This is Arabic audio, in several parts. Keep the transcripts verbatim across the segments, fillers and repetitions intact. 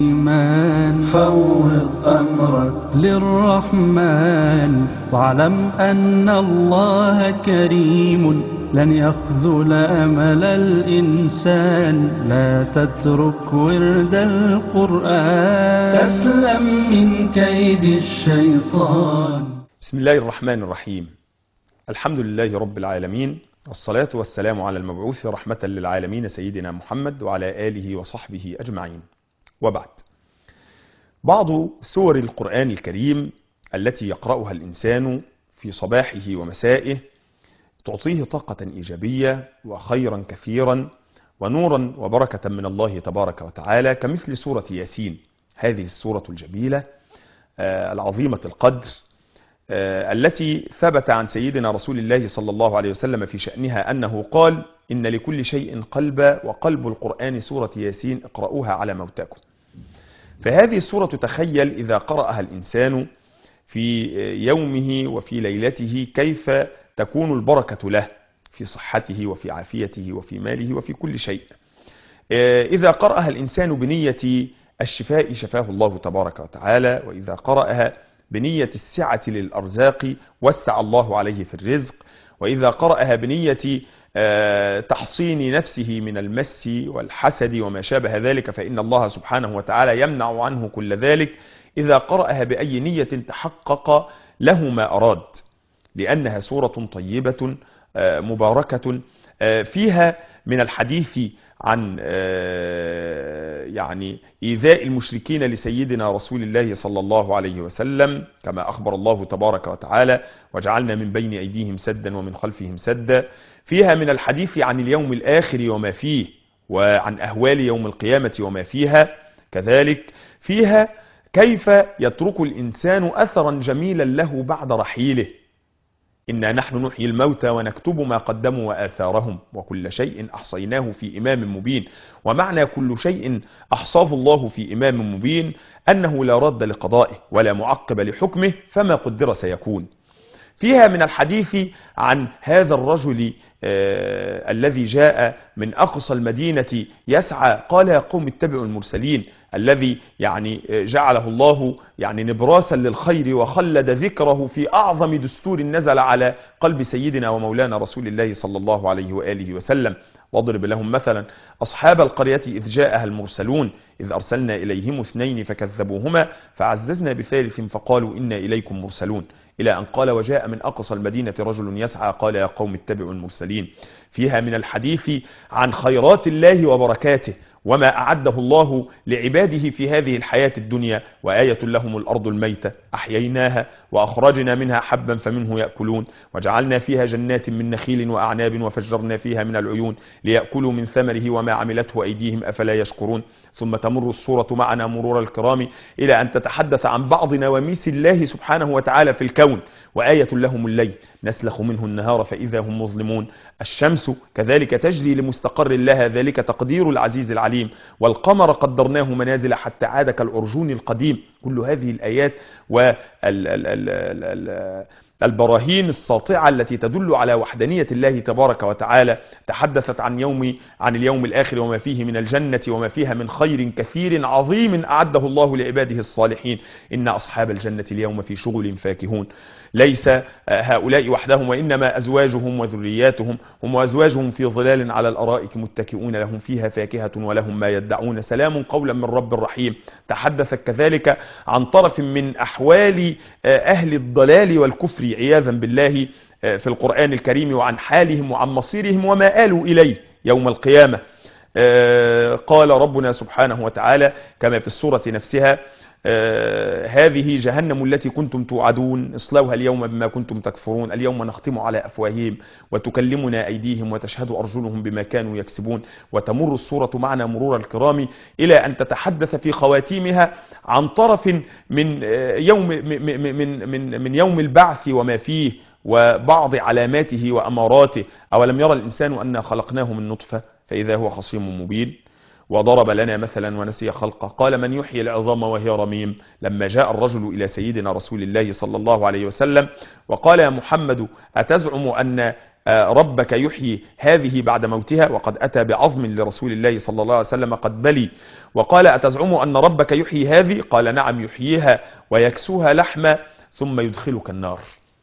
إيمان فوض أمرك للرحمن واعلم أن الله كريم لن يخذل أمل الإنسان. لا تترك ورد القرآن تسلم من كيد الشيطان. بسم الله الرحمن الرحيم. الحمد لله رب العالمين، والصلاة والسلام على المبعوث رحمة للعالمين سيدنا محمد وعلى آله وصحبه أجمعين، وبعد. بعض سور القرآن الكريم التي يقرأها الإنسان في صباحه ومسائه تعطيه طاقة إيجابية وخيرا كثيرا ونورا وبركة من الله تبارك وتعالى، كمثل سورة ياسين، هذه السورة الجميلة العظيمة القدر التي ثبت عن سيدنا رسول الله صلى الله عليه وسلم في شأنها أنه قال: إن لكل شيء قلبا وقلب القرآن سورة ياسين، اقرأوها على موتاكم. فهذه السورة تخيل إذا قرأها الإنسان في يومه وفي ليلته كيف تكون البركة له في صحته وفي عافيته وفي ماله وفي كل شيء. إذا قرأها الإنسان بنية الشفاء شفاه الله تبارك وتعالى، وإذا قرأها بنية السعة للأرزاق وسع الله عليه في الرزق، وإذا قرأها بنية تحصين نفسه من المس والحسد وما شابه ذلك فإن الله سبحانه وتعالى يمنع عنه كل ذلك. إذا قرأها بأي نية تحقق له ما أراد، لأنها سورة طيبة مباركة فيها من الحديث عن يعني إيذاء المشركين لسيدنا رسول الله صلى الله عليه وسلم، كما أخبر الله تبارك وتعالى: وجعلنا من بين أيديهم سدا ومن خلفهم سدا. فيها من الحديث عن اليوم الآخر وما فيه، وعن أهوال يوم القيامة وما فيها. كذلك فيها كيف يترك الإنسان أثرا جميلا له بعد رحيله. إنا نحن نحيي الموتى ونكتب ما قدموا وآثارهم وكل شيء أحصيناه في إمام مبين. ومعنى كل شيء أحصاه الله في إمام مبين أنه لا رد لقضائه ولا معقب لحكمه، فما قدر سيكون. فيها من الحديث عن هذا الرجل آه الذي جاء من أقصى المدينة يسعى، قال: يا قوم اتبعوا المرسلين، الذي يعني جعله الله يعني نبراسا للخير وخلد ذكره في أعظم دستور نزل على قلب سيدنا ومولانا رسول الله صلى الله عليه وآله وسلم. واضرب لهم مثلا أصحاب القرية إذ جاءها المرسلون إذ أرسلنا إليهم اثنين فكذبوهما فعززنا بثالث فقالوا إنا إليكم مرسلون، إلى أن قال: وجاء من أقصى المدينة رجل يسعى قال: يا قوم اتبعوا المرسلين. فيها من الحديث عن خيرات الله وبركاته وما أعده الله لعباده في هذه الحياة الدنيا. وآية لهم الأرض الميتة أحييناها وأخرجنا منها حبا فمنه يأكلون، وجعلنا فيها جنات من نخيل وأعناب وفجرنا فيها من العيون ليأكلوا من ثمره وما عملته أيديهم أفلا يشكرون. ثم تمر السورة معنا مرور الكرام إلى أن تتحدث عن بعض نواميس الله سبحانه وتعالى في الكون. وآية لهم الليل نسلخ منه النهار فإذا هم مظلمون. الشمس كذلك تجري لمستقر لها، ذلك تقدير العزيز العليم. والقمر قدرناه منازل حتى عاد كالأرجون القديم. كل هذه الآيات والبراهين الساطعة التي تدل على وحدانية الله تبارك وتعالى تحدثت عن يوم عن اليوم الآخر وما فيه من الجنة وما فيها من خير كثير عظيم أعده الله لعباده الصالحين. إن أصحاب الجنة اليوم في شغل فاكهون. ليس هؤلاء وحدهم وإنما أزواجهم وذرياتهم، هم وأزواجهم في ظلال على الأرائك متكئون لهم فيها فاكهة ولهم ما يدعون سلام قولا من رب رحيم. تحدثت كذلك عن طرف من أحوال أهل الضلال والكفر عياذا بالله في القرآن الكريم، وعن حالهم وعن مصيرهم وما آلوا إليه يوم القيامة. قال ربنا سبحانه وتعالى كما في السورة نفسها: آه هذه جهنم التي كنتم توعدون اصلوها اليوم بما كنتم تكفرون اليوم نختم على أفواههم وتكلمنا أيديهم وتشهد أرجلهم بما كانوا يكسبون. وتمر السورة معنا مرور الكرام إلى أن تتحدث في خواتيمها عن طرف من آه يوم من, من, من, من يوم البعث وما فيه وبعض علاماته وأماراته. أولم يرى الإنسان أنا خلقناه من نطفة فإذا هو خصيم مبين. وضرب لنا مثلا ونسي خلقه قال: من يحيي العظام وهي رميم. لما جاء الرجل إلى سيدنا رسول الله صلى الله عليه وسلم وقال: يا محمد أتزعم أن ربك يحيي هذه بعد موتها، وقد أتى بعظم لرسول الله صلى الله عليه وسلم قد بلي، وقال أتزعم أن ربك يحيي هذه؟ قال نعم يحييها ويكسوها لحما ثم يدخلك النار.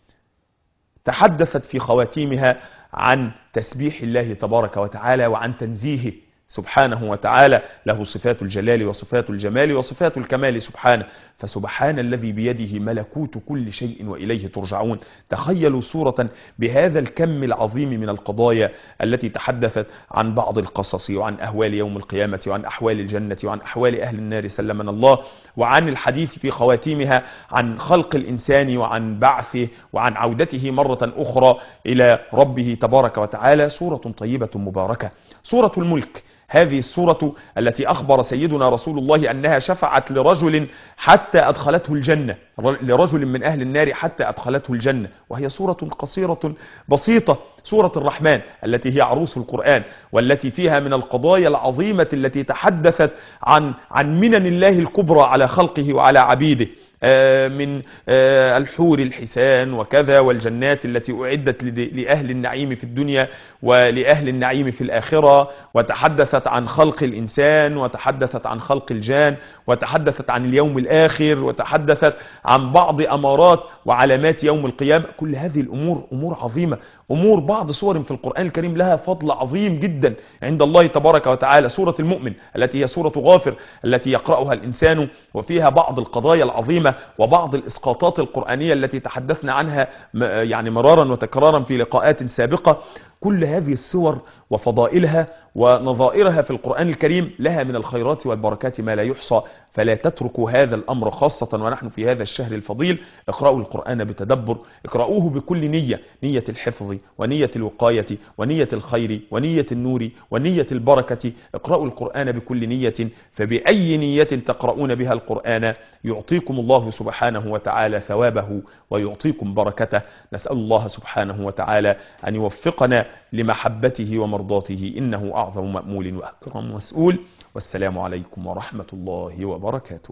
تحدثت في خواتيمها عن تسبيح الله تبارك وتعالى وعن تنزيهه سبحانه وتعالى، له صفات الجلال وصفات الجمال وصفات الكمال سبحانه. فسبحان الذي بيده ملكوت كل شيء وإليه ترجعون. تخيلوا سورة بهذا الكم العظيم من القضايا التي تحدثت عن بعض القصص وعن أهوال يوم القيامة وعن أحوال الجنة وعن أحوال أهل النار سلمنا الله، وعن الحديث في خواتيمها عن خلق الإنسان وعن بعثه وعن عودته مرة أخرى إلى ربه تبارك وتعالى. سورة طيبة مباركة، سورة الملك. هذه السورة التي أخبر سيدنا رسول الله أنها شفعت لرجل حتى أدخلته الجنة، لرجل من أهل النار حتى أدخلته الجنة، وهي سورة قصيرة بسيطة، سورة الرحمن التي هي عروس القرآن، والتي فيها من القضايا العظيمة التي تحدثت عن عن منن الله الكبرى على خلقه وعلى عبيده، من الحور الحسان وكذا، والجنات التي أعدت لأهل النعيم في الدنيا ولأهل النعيم في الآخرة، وتحدثت عن خلق الإنسان، وتحدثت عن خلق الجان، وتحدثت عن اليوم الآخر، وتحدثت عن بعض أمارات وعلامات يوم القيامة. كل هذه الأمور أمور عظيمة، أمور بعض سور في القرآن الكريم لها فضل عظيم جدا عند الله تبارك وتعالى. سورة المؤمن التي هي سورة غافر التي يقرأها الإنسان، وفيها بعض القضايا العظيمة وبعض الإسقاطات القرآنية التي تحدثنا عنها يعني مرارا وتكرارا في لقاءات سابقة. كل هذه السور وفضائلها ونظائرها في القرآن الكريم لها من الخيرات والبركات ما لا يحصى، فلا تتركوا هذا الأمر، خاصة ونحن في هذا الشهر الفضيل. اقرأوا القرآن بتدبر، اقرأوه بكل نية، نية الحفظ ونية الوقاية ونية الخير ونية النور ونية البركة. اقرأوا القرآن بكل نية، فبأي نية تقرؤون بها القرآن يعطيكم الله سبحانه وتعالى ثوابه ويعطيكم بركته. نسأل الله سبحانه وتعالى أن يوفقنا لمحبته ومرضاته، إنه أعظم مأمول وأكرم مسؤول. والسلام عليكم ورحمة الله وبركاته.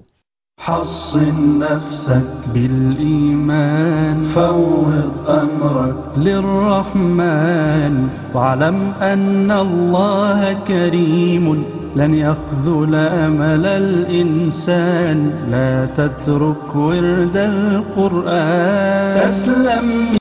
حصن نفسك بالإيمان، فوض أمرك للرحمن، واعلم أن الله كريم لن يخذل أمل الإنسان. لا تترك ورد القرآن، تسلم